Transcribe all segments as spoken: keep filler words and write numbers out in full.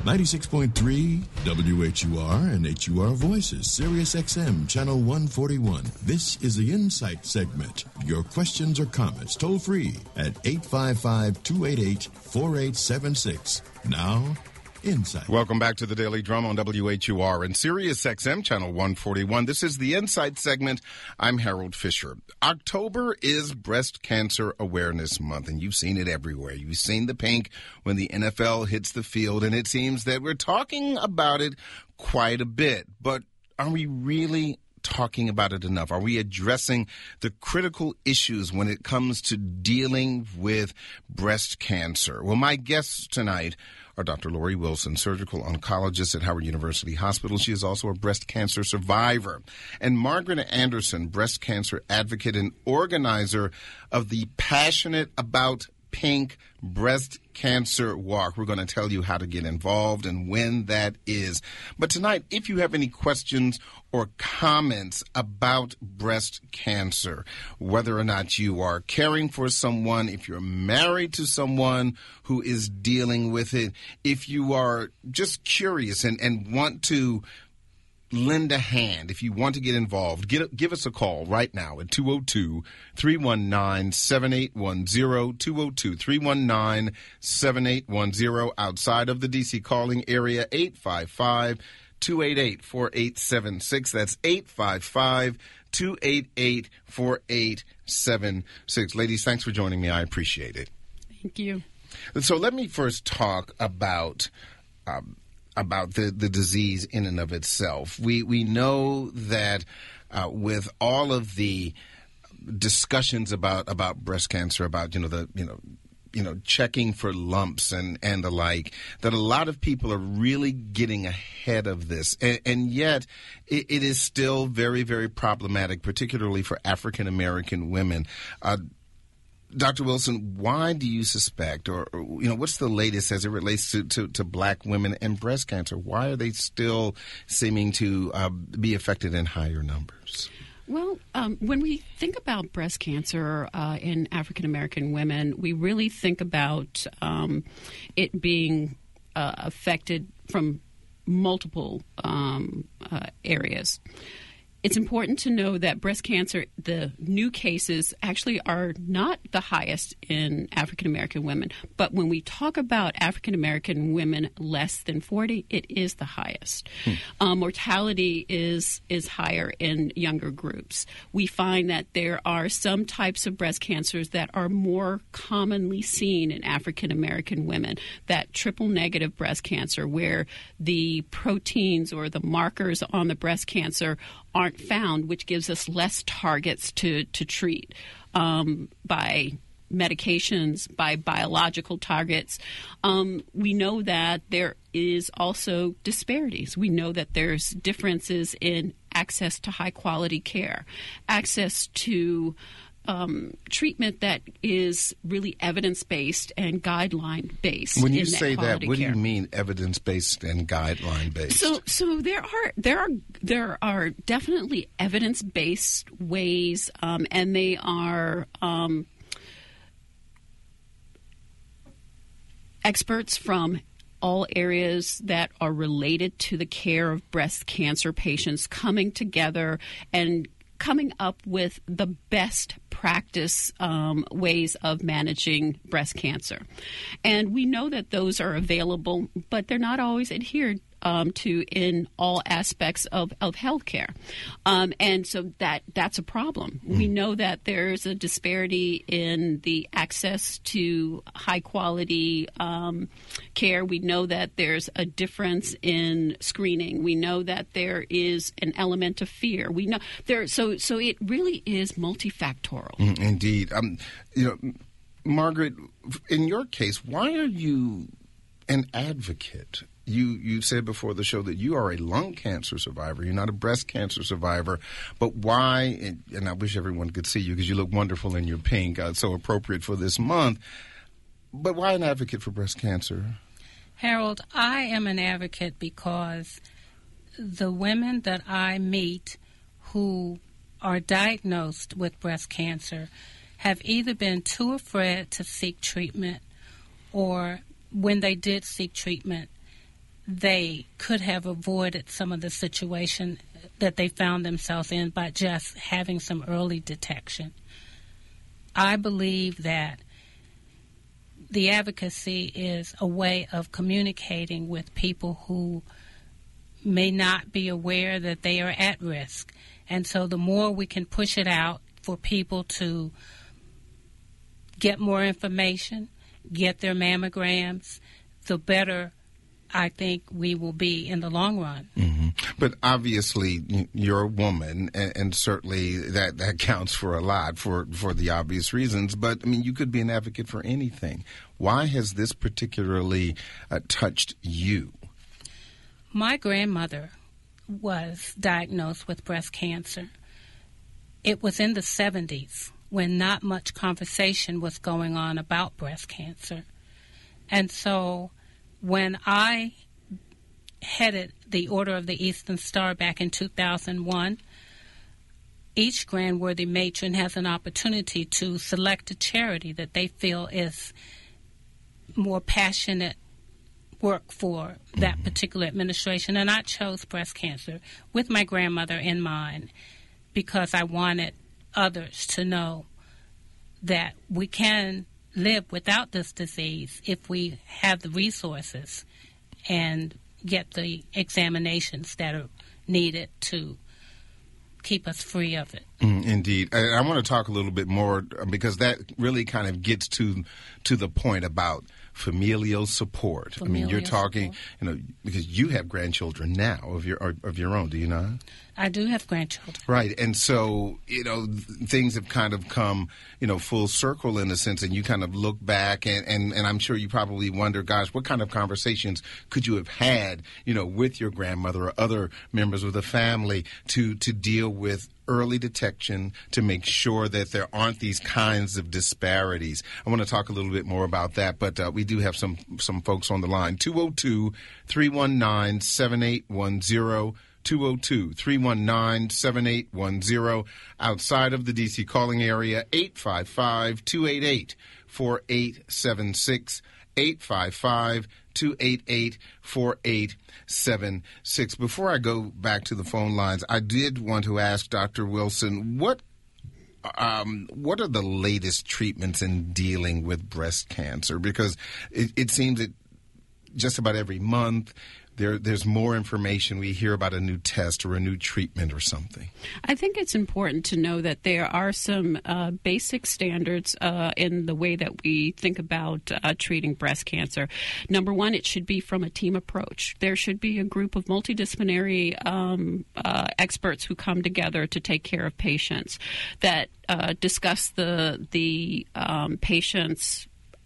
ninety-six point three W H U R and H U R Voices, Sirius X M, Channel one forty-one. This is the Insight segment. Your questions or comments toll free at eight five five, two eight eight, four eight seven six. Now, Insight. Welcome back to the Daily Drum on W H U R and Sirius X M, Channel one forty-one. This is the Insight segment. I'm Harold Fisher. October is Breast Cancer Awareness Month, and you've seen it everywhere. You've seen the pink when the N F L hits the field, and it seems that we're talking about it quite a bit. But are we really talking about it enough? Are we addressing the critical issues when it comes to dealing with breast cancer? Well, my guests tonight are Doctor Lori Wilson, surgical oncologist at Howard University Hospital. She is also a breast cancer survivor. And Margaret Anderson, breast cancer advocate and organizer of the Passionate About Pink Breast Cancer Walk. We're going to tell you how to get involved and when that is. But tonight, if you have any questions or comments about breast cancer, whether or not you are caring for someone, if you're married to someone who is dealing with it, if you are just curious and, and want to lend a hand, if you want to get involved, get, give us a call right now at two oh two, three one nine, seven eight one zero, two oh two, three one nine, seven eight one zero. Outside of the D C calling area, eight five five, two eight eight, four eight seven six. That's eight five five, two eight eight, four eight seven six. Ladies, thanks for joining me. I appreciate it. Thank you. So let me first talk about um, about the, the disease in and of itself. We we know that uh, with all of the discussions about, about breast cancer, about, you know, the, you know, you know, checking for lumps and, and the like, that a lot of people are really getting ahead of this. And, and yet it, it is still very, very problematic, particularly for African American women. Uh, Doctor Wilson, why do you suspect, or, or, you know, what's the latest as it relates to, to, to black women and breast cancer? Why are they still seeming to uh, be affected in higher numbers? Well, um, when we think about breast cancer uh, in African American women, we really think about um, it being uh, affected from multiple um, uh, areas. It's important to know that breast cancer, the new cases actually are not the highest in African American women. But when we talk about African American women less than forty, it is the highest. Hmm. Um, mortality is is higher in younger groups. We find that there are some types of breast cancers that are more commonly seen in African American women. That triple negative breast cancer, where the proteins or the markers on the breast cancer aren't found, which gives us less targets to, to treat um, by medications, by biological targets. Um, we know that there is also disparities. We know that there's differences in access to high-quality care, access to Um, treatment that is really evidence-based and guideline-based. When you in say that, that what care. do you mean evidence-based and guideline-based? So, so there are there are there are definitely evidence-based ways, um, and they are um, experts from all areas that are related to the care of breast cancer patients coming together and coming up with the best practice um, ways of managing breast cancer. And we know that those are available, but they're not always adhered um, to in all aspects of, of healthcare. Um, and so that that's a problem. Mm. We know that there's a disparity in the access to high-quality um, care. We know that there's a difference in screening. We know that there is an element of fear. We know there. So so it really is multifactorial. Mm, indeed. Um, you know, Margaret, in your case, why are you an advocate? You you said before the show that you are a lung cancer survivor. You're not a breast cancer survivor. But why, and, and I wish everyone could see you because you look wonderful in your pink, uh, so appropriate for this month. But why an advocate for breast cancer? Harold, I am an advocate because the women that I meet who are diagnosed with breast cancer have either been too afraid to seek treatment, or when they did seek treatment, they could have avoided some of the situation that they found themselves in by just having some early detection. I believe that the advocacy is a way of communicating with people who may not be aware that they are at risk. And so the more we can push it out for people to get more information, get their mammograms, the better I think we will be in the long run. Mm-hmm. But obviously, you're a woman, and, and certainly that, that counts for a lot for, for the obvious reasons. But, I mean, you could be an advocate for anything. Why has this particularly uh, touched you? My grandmother was diagnosed with breast cancer. It was in the seventies when not much conversation was going on about breast cancer. And so when I headed the Order of the Eastern Star back in two thousand one, each Grand Worthy matron has an opportunity to select a charity that they feel is more passionate work for that mm-hmm. particular administration. And I chose breast cancer with my grandmother in mind because I wanted others to know that we can live without this disease if we have the resources and get the examinations that are needed to keep us free of it. Mm, indeed. I, I want to talk a little bit more because that really kind of gets to to the point about familial support. Familial I mean, you're talking, support. you know, because you have grandchildren now of your of your own, do you not? I do have grandchildren. Right. And so, you know, th- things have kind of come, you know, full circle in a sense, and you kind of look back, and, and, and I'm sure you probably wonder, gosh, what kind of conversations could you have had, you know, with your grandmother or other members of the family to, to deal with early detection, to make sure that there aren't these kinds of disparities. I want to talk a little bit more about that, but uh, we do have some some folks on the line. two oh two, three one nine, seven eight one zero, two oh two, three one nine, seven eight one zero. Outside of the D C calling area, eight five five, two eight eight, four eight seven six, eight five five, two eight eight, four eight seven six. Before I go back to the phone lines, I did want to ask Doctor Wilson, what um, what are the latest treatments in dealing with breast cancer? Because it, it seems that just about every month There, there's more information. We hear about a new test or a new treatment or something. I think it's important to know that there are some uh, basic standards uh, in the way that we think about uh, treating breast cancer. Number one, it should be from a team approach. There should be a group of multidisciplinary um, uh, experts who come together to take care of patients that uh, discuss the, the um, patient's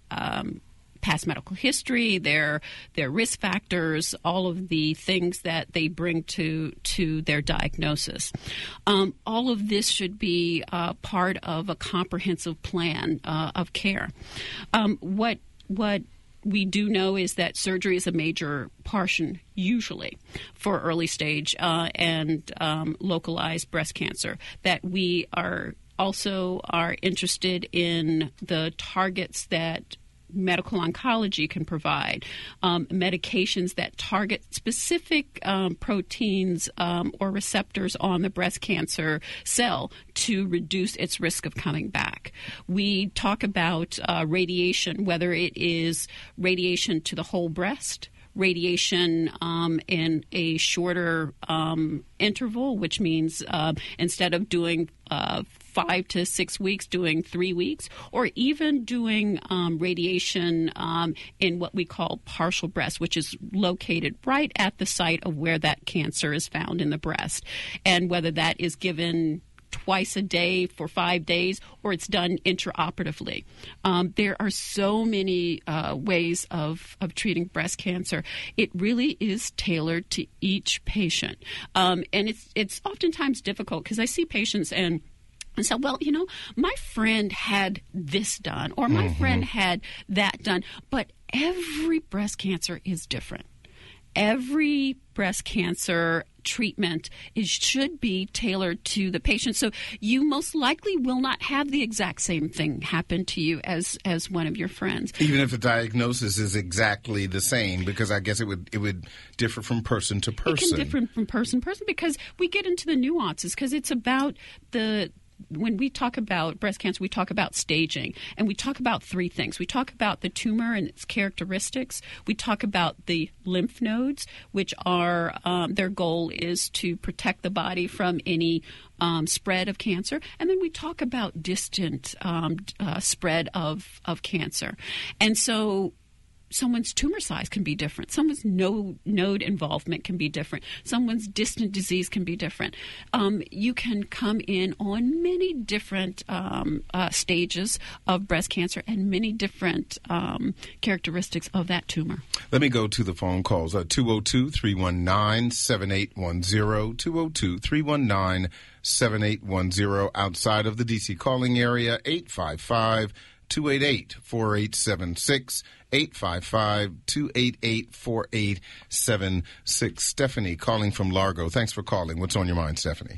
um past medical history, their their risk factors, all of the things that they bring to to their diagnosis. Um, all of this should be uh, part of a comprehensive plan uh, of care. Um, what what we do know is that surgery is a major portion, usually, for early stage uh, and um, localized breast cancer. That we are also are interested in the targets that medical oncology can provide, um, medications that target specific um, proteins um, or receptors on the breast cancer cell to reduce its risk of coming back. We talk about uh, radiation, whether it is radiation to the whole breast, radiation um, in a shorter um, interval, which means uh, instead of doing uh, five to six weeks, doing three weeks, or even doing um, radiation um, in what we call partial breast, which is located right at the site of where that cancer is found in the breast. And whether that is given twice a day for five days or it's done intraoperatively. Um, there are so many uh, ways of, of treating breast cancer. It really is tailored to each patient. Um, and it's, it's oftentimes difficult because I see patients and And so, well, you know, my friend had this done or my mm-hmm. friend had that done. But every breast cancer is different. Every breast cancer treatment is should be tailored to the patient. So you most likely will not have the exact same thing happen to you as as one of your friends. Even if the diagnosis is exactly the same, because I guess it would it would differ from person to person. It can differ from person to person because we get into the nuances, because it's about the when we talk about breast cancer, we talk about staging, and we talk about three things. We talk about the tumor and its characteristics. We talk about the lymph nodes, which are um, their goal is to protect the body from any um, spread of cancer. And then we talk about distant um, uh, spread of, of cancer. And so someone's tumor size can be different. Someone's node, node involvement can be different. Someone's distant disease can be different. Um, you can come in on many different um, uh, stages of breast cancer and many different um, characteristics of that tumor. Let me go to the phone calls. Uh, two oh two, three one nine, seven eight one zero, two oh two, three one nine, seven eight one zero. Outside of the D C calling area, eight five five, two eight eight, four eight seven six. eight five five, two eight eight, four eight seven six. Stephanie calling from Largo. Thanks for calling. What's on your mind, Stephanie?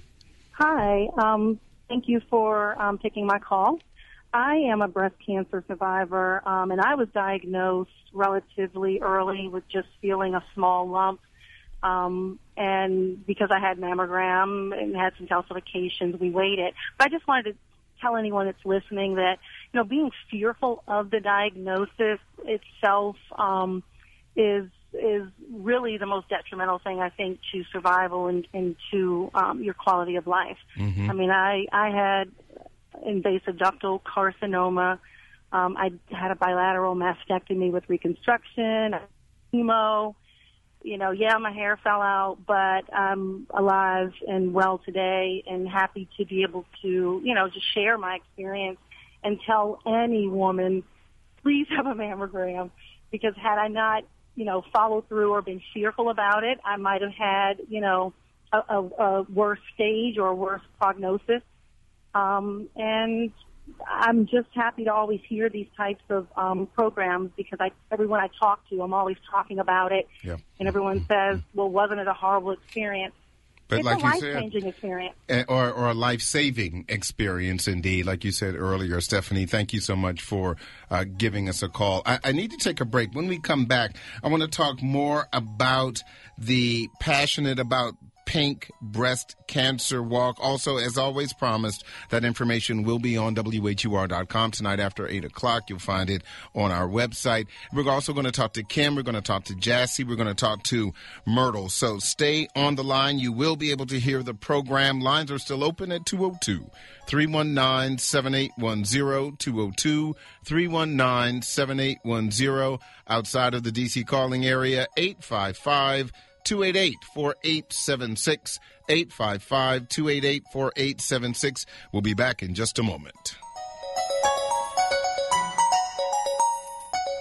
Hi. Um, thank you for um, taking my call. I am a breast cancer survivor, um, and I was diagnosed relatively early with just feeling a small lump. Um, and because I had mammogram and had some calcifications, we waited. But I just wanted to tell anyone that's listening that, you know, being fearful of the diagnosis itself um, is is really the most detrimental thing, I think, to survival and, and to um, your quality of life. Mm-hmm. I mean, I, I had invasive ductal carcinoma. Um, I had a bilateral mastectomy with reconstruction, chemo. You know, yeah, my hair fell out, but I'm alive and well today and happy to be able to, you know, just share my experience and tell any woman, please have a mammogram, because had I not, you know, followed through or been fearful about it, I might have had, you know, a, a, a worse stage or a worse prognosis. Um, and I'm just happy to always hear these types of um, programs, because I, everyone I talk to, I'm always talking about it. Yeah. And everyone says, well, wasn't it a horrible experience? But it's like a you life-changing said, experience. Or, or a life-saving experience, indeed. Like you said earlier, Stephanie, thank you so much for uh, giving us a call. I, I need to take a break. When we come back, I want to talk more about the Passionate About Pink Breast Cancer Walk. Also, as always promised, that information will be on W H U R dot com tonight after eight o'clock. You'll find it on our website. We're also going to talk to Kim. We're going to talk to Jassy. We're going to talk to Myrtle. So stay on the line. You will be able to hear the program. Lines are still open at two oh two, three one nine, seven eight one zero, two oh two, three one nine, seven eight one zero. Outside of the D C calling area, eight five five, two eight eight, four eight seven six, eight five five, two eight eight, four eight seven six. We'll be back in just a moment.